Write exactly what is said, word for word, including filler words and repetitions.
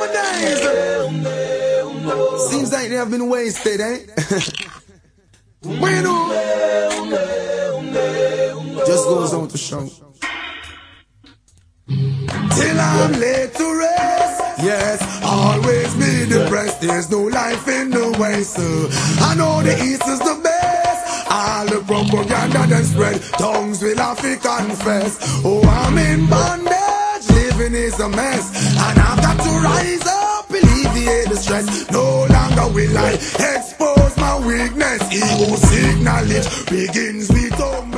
my days. Seems like they have been wasted, eh? Bueno. Just goes on to show. Till I'm laid to rest. Yes, always be depressed. There's no life in the West. I know the East is the best. All the propaganda that spread, tongues will have to confess. Oh, I'm in bondage, living is a mess, and I've got to rise up, alleviate the stress. No longer will I expose my weakness. Ego's knowledge begins with tongue.